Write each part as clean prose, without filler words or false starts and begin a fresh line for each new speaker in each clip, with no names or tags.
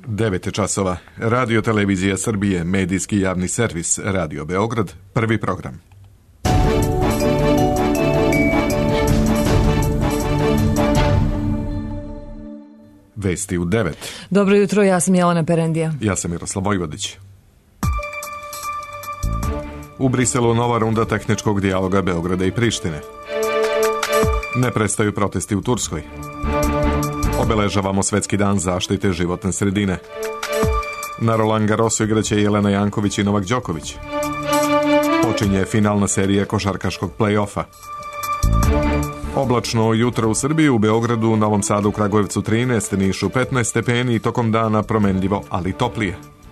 9 časova. Radio Televizija Srbije, medijski javni servis, Radio Beograd, prvi program. Vesti u 9.
Dobro jutro, ja sam Jelena Perendija.
Ja sam Miroslav Vojvodić. U Briselu nova runda tehničkog dijaloga Beograda i Prištine. Ne prestaju protesti u Turskoj. Obeležavamo Svetski dan zaštite životne sredine. Na Roland Garrosu igraće Jelena Janković i Novak Đoković. Počinje finalna serija košarkaškog play-offa. Oblačno jutro u Srbiji, u Beogradu, Novom Sadu, Kragujevcu 13, Nišu 15 stepeni i tokom dana promenljivo, ali toplije.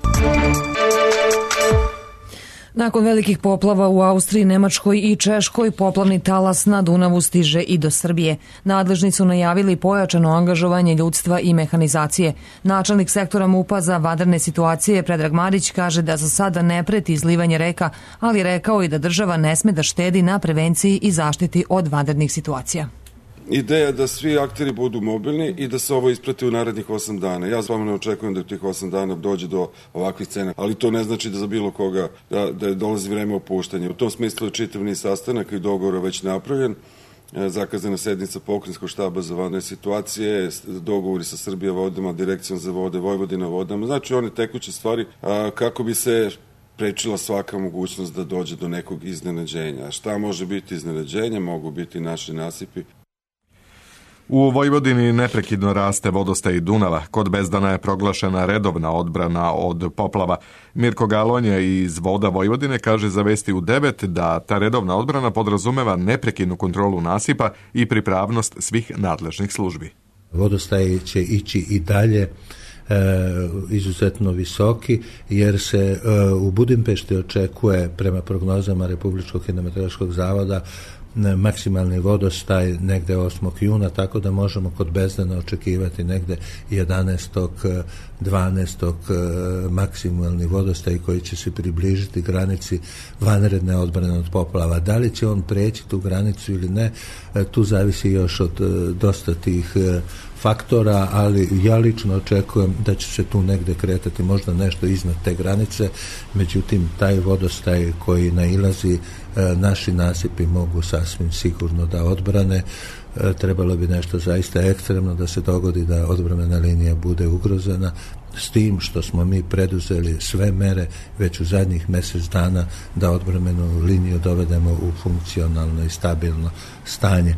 Nakon velikih poplava u Austriji, Nemačkoj i Češkoj, poplavni talas na Dunavu stiže i do Srbije. Nadležni su najavili pojačano angažovanje ljudstva i mehanizacije. Načelnik sektora MUP-a za vanredne situacije Predrag Marić kaže da za sada ne preti izlivanje reka, ali rekao i da država ne sme da štedi na prevenciji i zaštiti od vanrednih situacija.
Ideja da svi akteri budu mobilni i da se ovo isprati u narednih 8 dana. Ja stvarno ne očekujem da u tih 8 dana dođe do ovakvih scena, ali to ne znači da za bilo koga da dolazi vreme opuštanja. U tom smislu je čitav niz sastanaka i dogovora već napravljen. Zakazana sednica pokrajinskog štaba za vanredne situacije, dogovori sa Srbija vodama, Direkcijom za vode, Vojvodina vodama. Znači one tekuće stvari kako bi se prečila svaka mogućnost da dođe do nekog iznenađenja. Šta može biti iznenađenje? Mogu biti naši nasipi.
U Vojvodini neprekidno raste vodostaj Dunava. Kod Bezdana je proglašena redovna odbrana od poplava. Mirko Galonja iz Voda Vojvodine kaže za Vesti u 9 da ta redovna odbrana podrazumeva neprekidnu kontrolu nasipa i pripravnost svih nadležnih službi.
Vodostaj će ići i dalje izuzetno visoki, jer se u Budimpešti očekuje prema prognozama Republičkog hidrometeorološkog zavoda maksimalni vodostaj negde 8. juna, tako da možemo kod Bezdana očekivati negde 11. 12. maksimalni vodostaj koji će se približiti granici vanredne odbrane od poplava. Da li će on preći tu granicu ili ne, tu zavisi još od dosta tih faktora, ali ja lično očekujem da će se tu negde kretati možda nešto iznad te granice, međutim taj vodostaj koji nailazi naši nasipi mogu sasvim sigurno da odbrane. Trebalo bi nešto zaista ekstremno da se dogodi da odbrambena linija bude ugrozena, s tim što smo mi preduzeli sve mere već u zadnjih mjesec dana da odbrambenu liniju dovedemo u funkcionalno i stabilno stanje.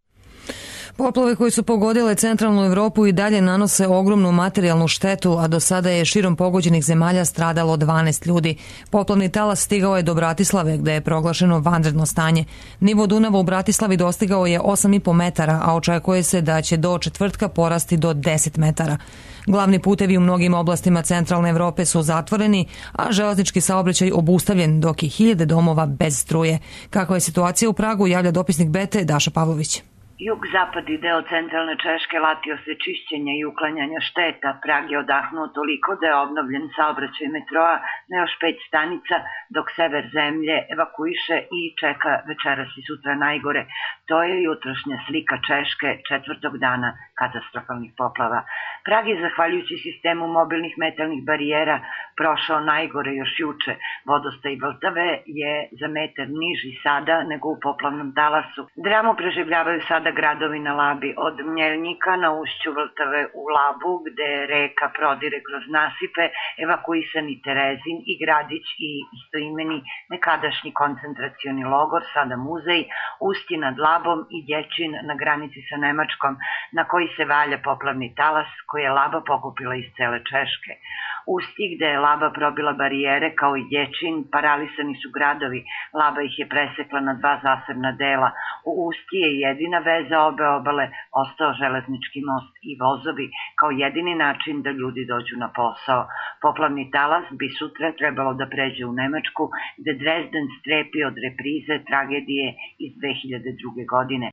Poplave koje su pogodile centralnu Evropu i dalje nanose ogromnu materijalnu štetu, a do sada je širom pogođenih zemalja stradalo 12 ljudi. Poplavni talas stigao je do Bratislave, gde je proglašeno vanredno stanje. Nivo Dunava u Bratislavi dostigao je 8,5 metara, a očekuje se da će do četvrtka porasti do 10 metara. Glavni putevi u mnogim oblastima centralne Evrope su zatvoreni, a železnički saobraćaj obustavljen, dok je hiljade domova bez struje. Kakva je situacija u Pragu, javlja dopisnik BT Daša Pavlović.
Jug-zapadni deo centralne Češke latio se čišćenja i uklanjanja šteta. Prag je odahnuo toliko da je obnovljen saobraćaj metroa na još 5 stanica, dok sever zemlje evakuiše i čeka večeras i sutra najgore. To je jutrošnja slika Češke četvrtog dana katastrofalnih poplava. Prag je, zahvaljujući sistemu mobilnih metalnih barijera, prošao najgore još juče. Vodostaj Vltave je za metar niži sada nego u poplavnom talasu. Dramu preživljavaju sada gradovi na Labi, od Mljeljnika na ušću Vltave u Labu, gde reka prodire kroz nasipe, evakuisani Terezin i Gradić i istoimeni nekadašnji koncentracioni logor, sada muzej, Ustje nad Labom i Dječin na granici sa Nemačkom, na koji se valja poplavni talas koji je Laba pokupila iz cele Češke. Ustji, gde je Laba probila barijere, kao i Dječin, paralisani su gradovi. Laba ih je presekla na 2 zasebna dela. U Ustji je jedina veza obe obale ostao železnički most i vozovi, kao jedini način da ljudi dođu na posao. Poplavni talas bi sutra trebalo da pređe u Nemačku, gde Dresden strepi od reprize tragedije iz 2002. godine.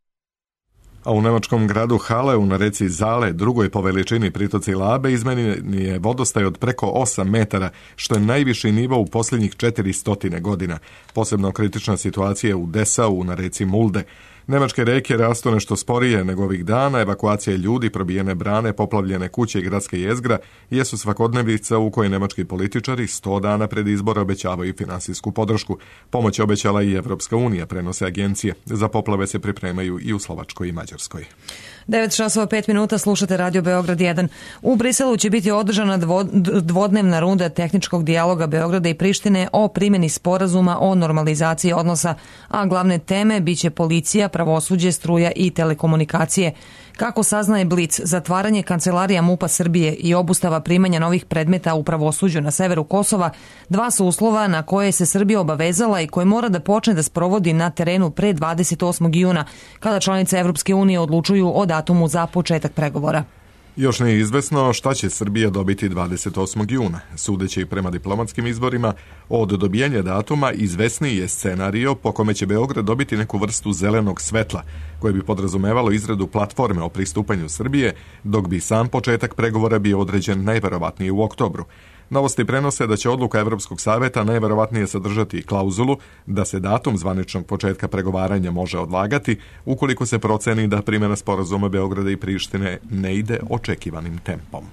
A u nemačkom gradu Haleu na reci Zale, drugoj po veličini pritoci Labe, izmenjen je vodostaj od preko 8 metara, što je najviši nivo u posljednjih 400 godina. Posebno kritična situacija u Dessau na reci Mulde. Nemačke reke rastu nešto sporije nego ovih dana, evakuacija ljudi, probijene brane, poplavljene kuće i gradske jezgra jesu svakodnevica u kojoj nemački političari 100 dana pred izbore obećavaju finansijsku podršku. Pomoć je obećala i Evropska unija, prenose agencije. Za poplave se pripremaju i u Slovačkoj i Mađarskoj.
9:05 slušate Radio Beograd 1. U Briselu će biti održana dvodnevna runda tehničkog dijaloga Beograda i Prištine o primjeni sporazuma o normalizaciji odnosa, a glavne teme biće policija, pravosuđe, struja i telekomunikacije. Kako saznaje Blic, zatvaranje kancelarija MUP-a Srbije i obustava primanja novih predmeta u pravosuđu na severu Kosova dva su uslova na koje se Srbija obavezala i koje mora da počne da sprovodi na terenu pre 28. juna, kada članice Evropske unije odlučuju o datumu za početak pregovora.
Još nije izvesno šta će Srbija dobiti 28. juna. Sudeći i prema diplomatskim izborima, od dobijanja datuma izvesniji je scenario po kome će Beograd dobiti neku vrstu zelenog svetla, koje bi podrazumevalo izradu platforme o pristupanju Srbije, dok bi sam početak pregovora bio određen najverovatnije u oktobru. Novosti prenose da će odluka Evropskog saveta najverovatnije sadržati klauzulu da se datum zvaničnog početka pregovaranja može odlagati ukoliko se proceni da primjena sporazuma Beograda i Prištine ne ide očekivanim tempom.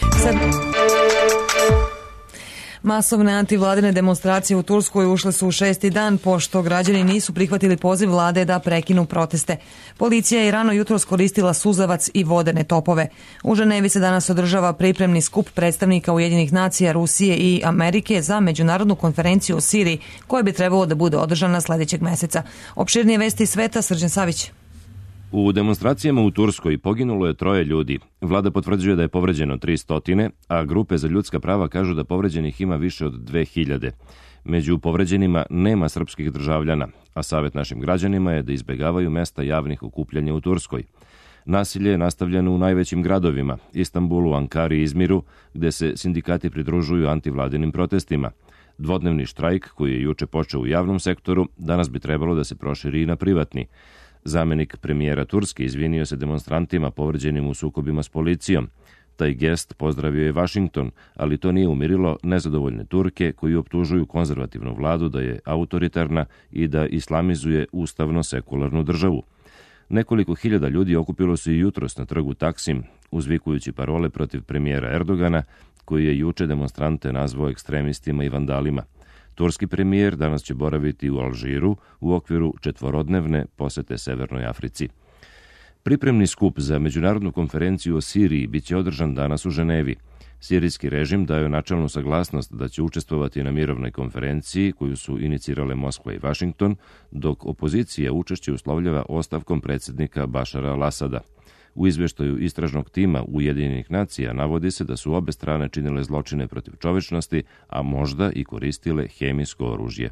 Masovne antivladine demonstracije u Turskoj ušle su u 6. dan pošto građani nisu prihvatili poziv vlade da prekinu proteste. Policija je rano jutros koristila suzavac i vodene topove. U Ženevi se danas održava pripremni skup predstavnika Ujedinjenih nacija, Rusije i Amerike za međunarodnu konferenciju o Siriji, koja bi trebalo da bude održana sljedećeg meseca. Opširnije vesti iz sveta, Srđan Savić.
U demonstracijama u Turskoj poginulo je 3 ljudi. Vlada potvrđuje da je povređeno 300, a grupe za ljudska prava kažu da povređenih ima više od 2000. Među povređenima nema srpskih državljana, a savjet našim građanima je da izbegavaju mesta javnih okupljanja u Turskoj. Nasilje je nastavljeno u najvećim gradovima, Istanbulu, Ankari i Izmiru, gde se sindikati pridružuju antivladinim protestima. Dvodnevni štrajk, koji je juče počeo u javnom sektoru, danas bi trebalo da se proširi i na privatni. Zamenik premijera Turske izvinio se demonstrantima povređenim u sukobima s policijom. Taj gest pozdravio je Vašington, ali to nije umirilo nezadovoljne Turke koji optužuju konzervativnu vladu da je autoritarna i da islamizuje ustavno sekularnu državu. Nekoliko hiljada ljudi okupilo se i jutros na trgu Taksim, uzvikujući parole protiv premijera Erdogana, koji je juče demonstrante nazvao ekstremistima i vandalima. Turski premijer danas će boraviti u Alžiru u okviru 4-dnevne posete Severnoj Africi. Pripremni skup za međunarodnu konferenciju o Siriji biće održan danas u Ženevi. Sirijski režim dao načelnu saglasnost da će učestvovati na mirovnoj konferenciji koju su inicirale Moskva i Vašington, dok opozicija učešće uslovljava ostavkom predsjednika Bašara al-Asada. U izveštaju istražnog tima Ujedinjenih nacija navodi se da su obe strane činile zločine protiv čovečnosti, a možda i koristile hemijsko oružje.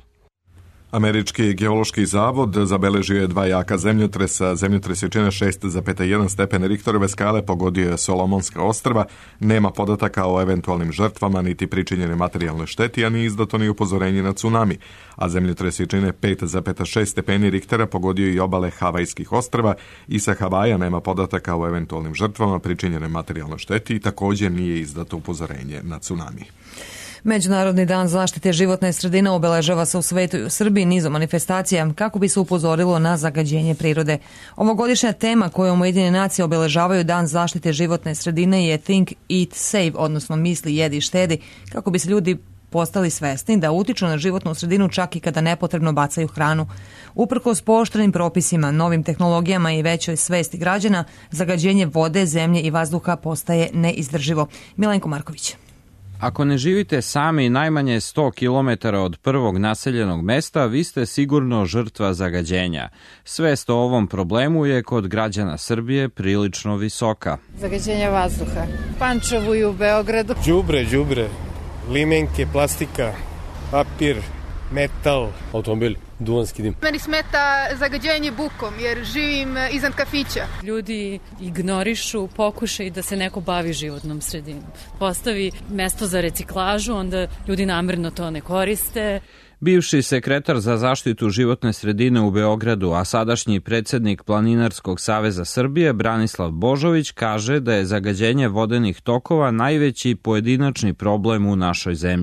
Američki geološki zavod zabeležio je 2 jaka zemljotresa. Zemljotres je čine 6,1 stepen Richterove skale, pogodio je Solomonska ostrva. Nema podataka o eventualnim žrtvama niti pričinjene materijalne šteti, a ni izdato ni upozorenje na tsunami. A zemljotres je čine 5,6 stepeni Richtera, pogodio i obale Havajskih ostrva i sa Havaja nema podataka o eventualnim žrtvama, pričinjene materijalne šteti i također nije izdato upozorenje na tsunami.
Međunarodni dan zaštite životne sredine obeležava se u svetu i u Srbiji nizom manifestacija kako bi se upozorilo na zagađenje prirode. Ovogodišnja tema kojom Ujedinjene nacije obeležavaju dan zaštite životne sredine je Think, Eat, Save, odnosno misli, jedi, štedi, kako bi se ljudi postali svesni da utiču na životnu sredinu čak i kada nepotrebno bacaju hranu. Uprkos pooštrenim propisima, novim tehnologijama i većoj svesti građana, zagađenje vode, zemlje i vazduha postaje neizdrživo. Milenko Marković.
Ako ne živite sami najmanje 100 km od prvog naseljenog mesta, vi ste sigurno žrtva zagađenja. Svest o ovom problemu je kod građana Srbije prilično visoka.
Zagađenje vazduha. Pančevu i u Beogradu.
Đubre, limenke, plastika, papir, metal, automobil, duvanski dim.
Meni smeta zagađenje bukom jer živim iznad kafića.
Ljudi ignorišu pokušaj da se neko bavi životnom sredinom. Postavi mesto za reciklažu, onda ljudi namerno to ne koriste.
Bivši sekretar za zaštitu životne sredine u Beogradu, a sadašnji predsjednik Planinarskog saveza Srbije, Branislav Božović, kaže da je zagađenje vodenih tokova najveći pojedinačni problem u našoj zemlji.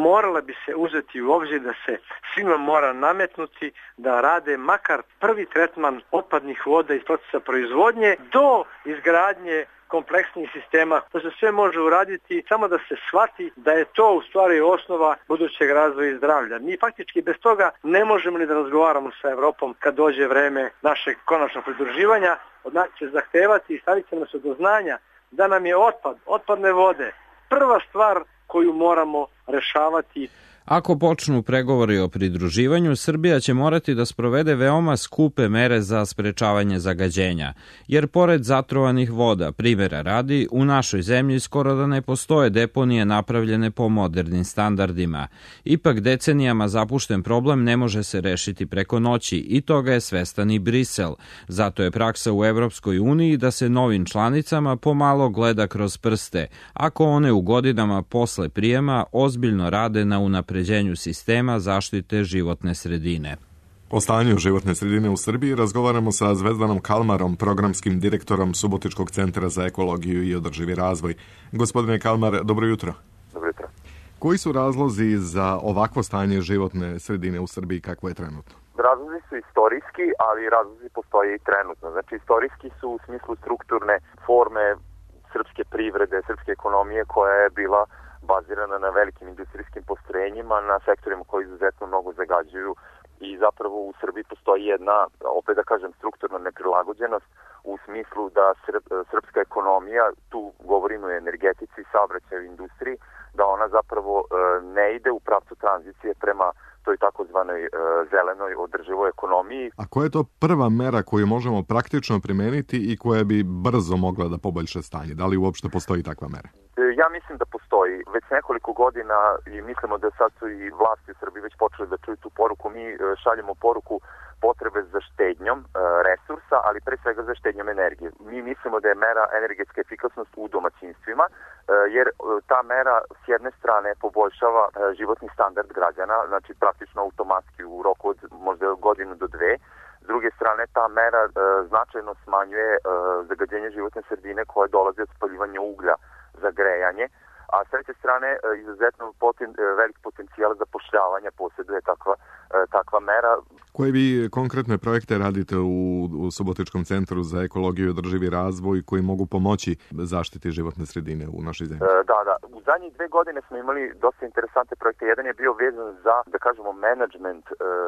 morala bi se uzeti u obzir da se svima mora nametnuti da rade makar prvi tretman otpadnih voda iz procesa proizvodnje do izgradnje kompleksnih sistema. To se sve može uraditi samo da se shvati da je to u stvari osnova budućeg razvoja i zdravlja. Mi faktički bez toga ne možemo ni da razgovaramo sa Evropom kad dođe vreme našeg konačnog pridruživanja. Od nas će zahtevati i staviti nas do znanja da nam je otpadne vode prva stvar koju moramo rešavati.
Ako počnu pregovori o pridruživanju, Srbija će morati da sprovede veoma skupe mere za sprečavanje zagađenja, jer pored zatrovanih voda, primjera radi, u našoj zemlji skoro da ne postoje deponije napravljene po modernim standardima. Ipak decenijama zapušten problem ne može se rešiti preko noći i toga je svestan i Brisel. Zato je praksa u Evropskoj uniji da se novim članicama pomalo gleda kroz prste, ako one u godinama posle prijema ozbiljno rade na unapređenju sistema zaštite životne sredine.
O stanju životne sredine u Srbiji razgovaramo sa Zvezdanom Kalmarom, programskim direktorom Subotičkog centra za ekologiju i održivi razvoj. Gospodine Kalmar, dobro jutro.
Dobro jutro.
Koji su razlozi za ovakvo stanje životne sredine u Srbiji kakvo je trenutno?
Razlozi su istorijski, ali razlozi postoje i trenutno. Znači, istorijski su u smislu strukturne forme srpske privrede, srpske ekonomije koja je bila bazirana na velikim industrijskim postrojenjima, na sektorima koji izuzetno mnogo zagađuju i zapravo u Srbiji postoji jedna, opet da kažem, strukturna neprilagođenost u smislu da srpska ekonomija, tu govorimo o energetici, saobraćaju industriji, da ona zapravo ne ide u pravcu tranzicije prema toj takozvanoj zelenoj održivoj ekonomiji.
A koja je to prva mera koju možemo praktično primeniti i koja bi brzo mogla da poboljša stanje? Da li uopšte postoji takva mera?
Ja mislim da postoji. Već nekoliko godina i mislimo da sad su i vlasti u Srbiji već počeli da čuju tu poruku. Mi šaljemo poruku potrebe za štednjom resursa, ali pre svega za štednjom energije. Mi mislimo da je mera energetska efikasnost u domaćinstvima, jer ta mera s jedne strane poboljšava životni standard građana, znači praktično automatski u roku od možda godinu do dve. S druge strane, ta mera značajno smanjuje zagađenje životne sredine koje dolazi od spaljivanja uglja za grejanje, a s treće strane izuzetno velik potencijal zapošljavanja posjeduje takva mera.
Koje vi konkretne projekte radite u Subotičkom centru za ekologiju i održivi razvoj koji mogu pomoći zaštiti životne sredine u našoj zemlji?
Da. U zadnjih 2 godine smo imali dosta interesante projekte. Jedan je bio vezan za, da kažemo, menadžment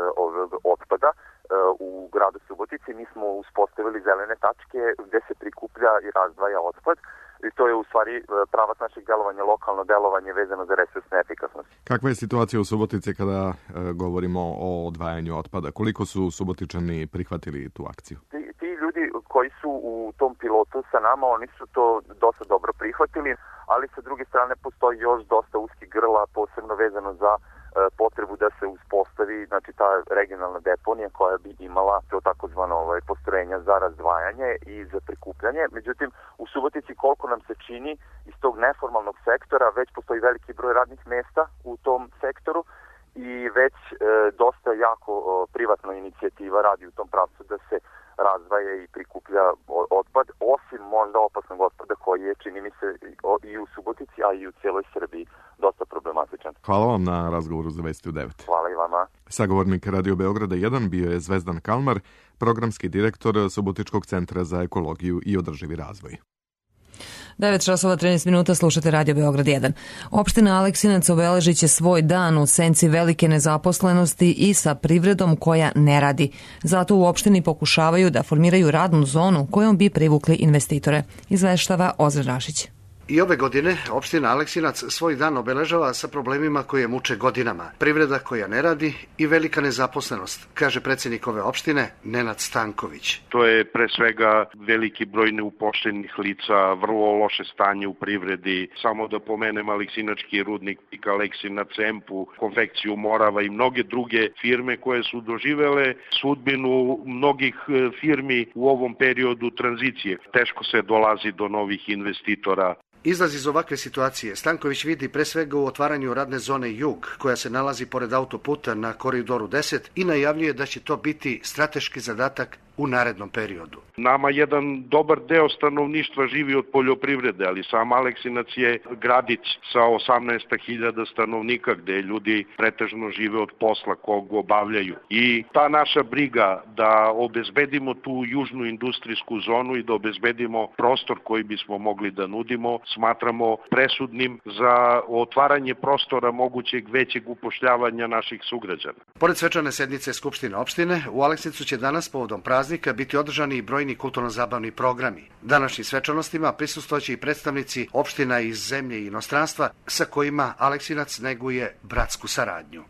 otpada u gradu Subotici. Mi smo uspostavili zelene tačke gde se prikuplja i razdvaja otpad. I to je u stvari pravac našeg delovanja, lokalno delovanje vezano za resursnu efikasnost.
Kakva je situacija u Subotici kada govorimo o odvajanju otpada? Koliko su Subotičani prihvatili tu akciju?
Ti ljudi koji su u tom pilotu sa nama, oni su to dosta dobro prihvatili, ali sa druge strane postoji još dosta uskih grla, posebno vezano za potrebu da se uspostavi, znači ta regionalna deponija koja bi imala to takozvano postrojenja za razdvajanje i za prikupljanje. Međutim, u Subotici koliko nam se čini iz tog neformalnog sektora već postoji veliki broj radnih mesta u tom sektoru i već dosta jako privatna inicijativa radi u tom pravcu da se razdvaja i prikuplja otpad, osim možda opasnog otpada koji je, čini mi se, i u Subotici, a i u cijeloj Srbiji dosta problematičan.
Hvala vam na razgovoru za Vesti u 9.
Hvala i vama.
Sagovornik Radio Beograda 1 bio je Zvezdan Kalmar, programski direktor Subotičkog centra za ekologiju i održivi razvoj.
9 časova 13 minuta, slušate Radio Beograd 1. Opština Aleksinac obeležit će svoj dan u senci velike nezaposlenosti i sa privredom koja ne radi. Zato u opštini pokušavaju da formiraju radnu zonu kojom bi privukli investitore. Izveštava Ozren Rašić.
I ove godine opština Aleksinac svoj dan obeležava sa problemima koje muče godinama. Privreda koja ne radi i velika nezaposlenost, kaže predsjednik ove opštine Nenad Stanković.
To je pre svega veliki broj neupošljenih lica, vrlo loše stanje u privredi. Samo da pomenem Aleksinački rudnik, Pika Aleksin na Cempu, konfekciju Morava i mnoge druge firme koje su doživele sudbinu mnogih firmi u ovom periodu tranzicije. Teško se dolazi do novih investitora.
Izlaz iz ovakve situacije Stanković vidi pre svega u otvaranju radne zone Jug, koja se nalazi pored autoputa na Koridoru 10 i najavljuje da će to biti strateški zadatak u narednom periodu.
Nama jedan dobar deo stanovništva živi od poljoprivrede, ali sam Aleksinac je gradić sa 18.000 stanovnika gde ljudi pretežno žive od posla kog obavljaju. I ta naša briga da obezbedimo tu južnu industrijsku zonu i da obezbedimo prostor koji bismo mogli da nudimo, smatramo presudnim za otvaranje prostora mogućeg većeg upošljavanja naših sugrađana.
Pored svečane sednice Skupštine opštine, u Aleksinacu će danas povodom praznika biti održani i brojni kulturno-zabavni programi. Današnjim svečanostima prisustvoće i predstavnici opština iz zemlje i inostranstva sa kojima Aleksinac neguje bratsku saradnju.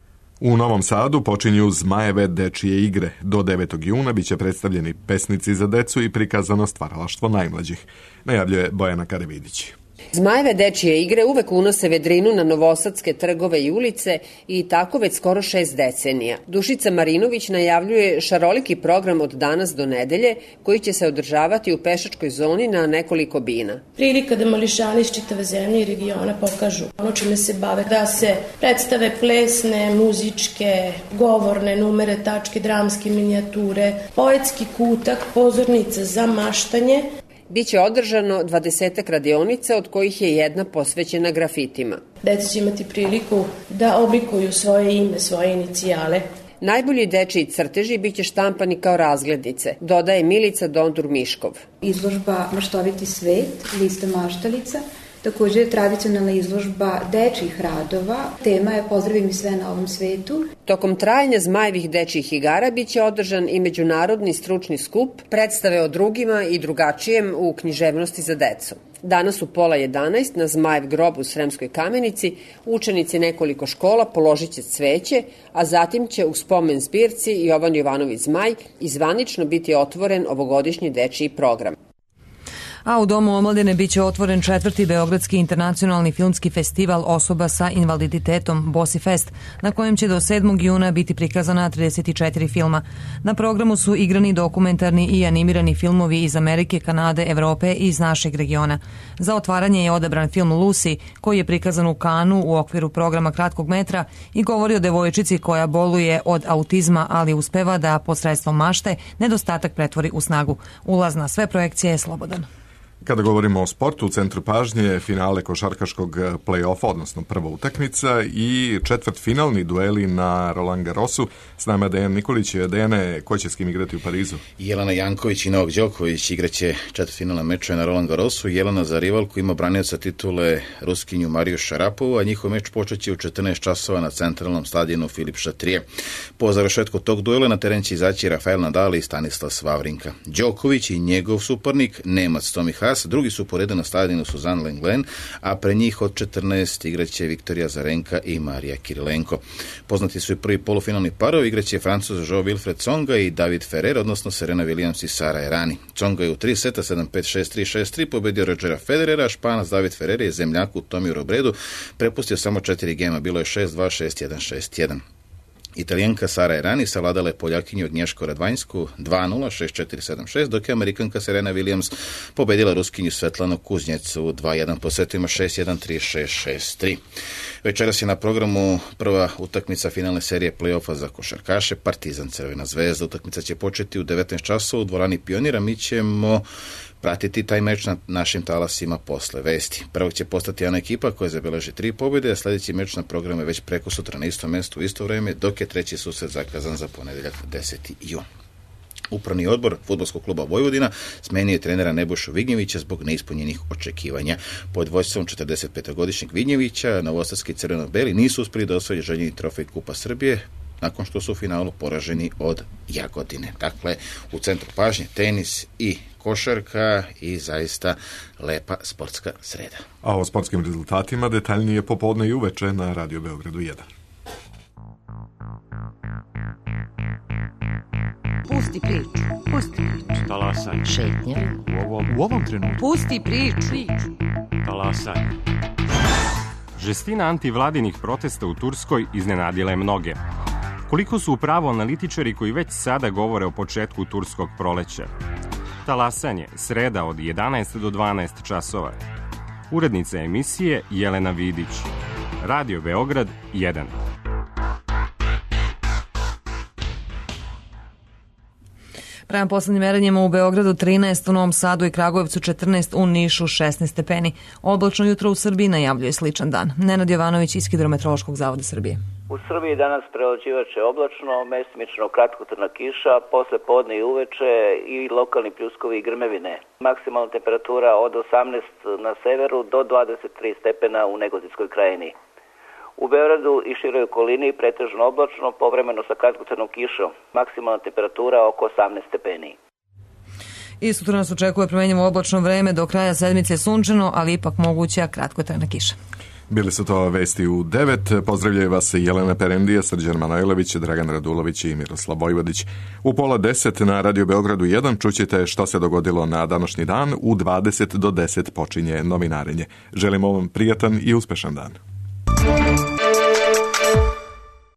U Novom Sadu počinju Zmajeve dečije igre. Do 9. juna biće predstavljeni pesnici za decu i prikazano stvaralaštvo najmlađih, najavljuje Bojana Karavidić.
Zmajeve dečije igre uvek unose vedrinu na novosadske trgove i ulice i tako već skoro 6 decenija. Dušica Marinović najavljuje šaroliki program od danas do nedelje koji će se održavati u pešačkoj zoni na nekoliko bina.
Prilika da mališani iz čitave zemlje i regiona pokažu ono čime se bave, da se predstave plesne, muzičke, govorne numere, tačke, dramske minijature, poetski kutak, pozornica za maštanje.
Biće održano 20 radionica, od kojih je jedna posvećena grafitima.
Deca će imati priliku da oblikuju svoje ime, svoje inicijale.
Najbolji dečiji crteži biće štampani kao razglednice, dodaje Milica Dondur-Miškov.
Izložba Maštoviti svet, lista maštalica, također je tradicionalna izložba dečjih radova. Tema je Pozdravim i sve na ovom svetu.
Tokom trajanja Zmajevih dečjih igara biće održan i međunarodni stručni skup, predstave o drugima i drugačijem u književnosti za decu. Danas u 10:30 na Zmajev grob u Sremskoj Kamenici učenici nekoliko škola položit će cveće, a zatim će u spomen zbirci Jovan Jovanović Zmaj i zvanično biti otvoren ovogodišnji dečiji program.
A u Domu omladine biće otvoren 4. Beogradski internacionalni filmski festival osoba sa invaliditetom Bosi Fest, na kojem će do 7. juna biti prikazana 34 filma. Na programu su igrani dokumentarni i animirani filmovi iz Amerike, Kanade, Evrope i iz našeg regiona. Za otvaranje je odabran film Lucy, koji je prikazan u Kanu u okviru programa kratkog metra i govori o devojčici koja boluje od autizma, ali uspeva da posredstvom mašte nedostatak pretvori u snagu. Ulaz na sve projekcije je slobodan.
Kada govorimo o sportu, u centru pažnje je finale košarkaškog play-offa, odnosno prva utakmica i četvrtfinalni dueli na Roland Garrosu. S nama Dejan Nikolić. Dejane, ko će s kim igrati u Parizu?
Jelena Janković i Novak Đoković igraće četvrtfinalne mečeve na Roland Garrosu. Jelena za rivalku ima branioca titule Ruskinju Mariju Šarapovu, a njihov meč počeće u 14 časova na centralnom stadionu Filip Šatrije. Po završetku tog duela na teren će izaći Rafael Nadal i Stanislas Wawrinka. Đoković i njegov suparnik, Nemac Tomi Haas, drugi su po redu na stadionu Suzanne Lenglen, a pre njih od 14 igraće Viktorija Zarenka i Marija Kirilenko. Poznati su i prvi polufinalni parovi, igraće Francuz Jean-Wilfried Tsonga i David Ferrer, odnosno Serena Williams i Sara Errani. Tsonga je u 3 seta 7-5, 6-3, 6-3 pobedio Rodgera Federera, a Španac David Ferrer je zemljaku Tomiju Robredu prepustio samo 4 gema, bilo je 6-2, 6-1, 6-1. Italijanka Sara Errani savladala je Poljakinju Agnješko Radvanjsku 2-0, 6-4, 7-6, dok je Amerikanka Serena Williams pobedila Ruskinju Svetlanu Kuznjecu 2-1 po setovima 6-1, 3-6, 6-3. Večeras je na programu prva utakmica finalne serije play-offa za košarkaše, Partizan Crvena zvezda. Utakmica će početi u 19 časova u dvorani Pionira. Mi ćemo pratiti taj meč na našim talasima posle vesti. Prvog će postati jedna ekipa koja zabeleži 3 pobjede, a sljedeći meč na programu je već preko sutra na istom mestu u isto vreme, dok je treći susret zakazan za ponedeljak 10. jun. Upravni odbor Fudbalskog kluba Vojvodina smenio je trenera Nebojšu Vignjevića zbog neispunjenih očekivanja. Pod vodstvom 45-godišnjeg Vignjevića novosadski crveno-beli nisu uspjeli da osvoje željeni trofej Kupa Srbije, nakon što su u finalu poraženi od Jagodine. Dakle, u centru pažnje tenis i košarka i zaista lepa sportska sreda.
A o sportskim rezultatima detaljnije popodne i uveče na Radio Beogradu 1.
Pusti priču. Pusti priču.
Talasaj.
Šetnja.
U ovom trenutku.
Pusti priču.
Talasaj. Žestina antivladinih protesta u Turskoj iznenadila je mnoge. Koliko su upravo analitičari koji već sada govore o početku turskog proleća? Talasanje, sreda od 11 do 12 časova. Urednica emisije Jelena Vidić. Radio Beograd 1.
Prema poslednjim merenjima u Beogradu 13, u Novom Sadu i Kragujevcu 14, u Nišu 16 stepeni. Oblačno jutro u Srbiji najavljuje sličan dan. Nenad Jovanović iz Hidrometeorološkog zavoda Srbije.
U Srbiji danas prevlađivaće oblačno, mestimično kratkotrajna kiša, posle podne i uveče i lokalni pljuskovi i grmevine. Maksimalna temperatura od 18 na severu do 23 stepena u Negotinskoj krajini. U Beogradu i široj okolini pretežno oblačno, povremeno sa kratkotrajnom kišom. Maksimalna temperatura oko 18 stepeni.
I sutra nas očekuje promenjivo oblačno vreme, do kraja sedmice sunčano, ali ipak moguća kratkotrajna kiša.
Bili su to vesti u 9. Pozdravljaju vas Jelena Perendija, Srđan Manojlović, Dragan Radulović i Miroslav Vojvodić. U 9:30 na Radio Beogradu 1 čućete šta se dogodilo na današnji dan. U 20 do 10 počinje novinarenje. Želimo vam prijatan i uspešan dan.